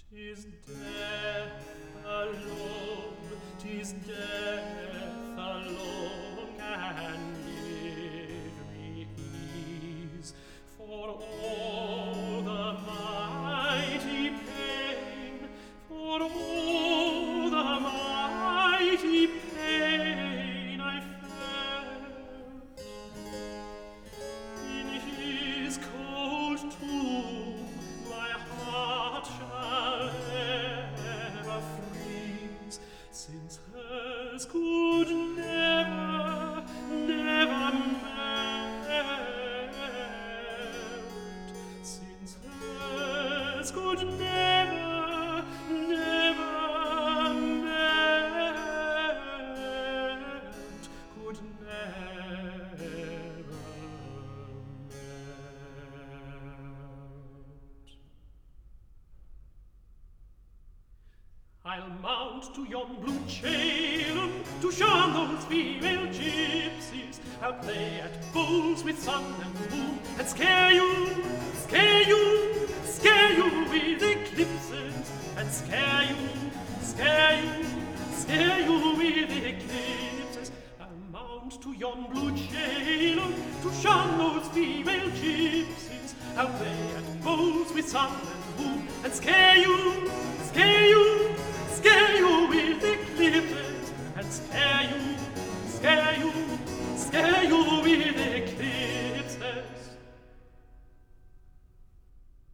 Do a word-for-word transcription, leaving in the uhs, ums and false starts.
'Tis death alone, 'tis death alone can give me ease, for all the mighty pain, for all the mighty pain I felt in his cold tomb. My heart shall ever freeze, since hers could never, never melt, since hers could never, never melt, could never melt. I'll mount to yon blue Ceylon to shun those female gypsies. I'll play at bowls with sun and moon and scare you, scare you, scare you with eclipses, and scare you, scare you, scare you with eclipses. I'll mount to yon blue Ceylon to shun those female gypsies. I'll play at bowls with sun and moon and scare you, scare you,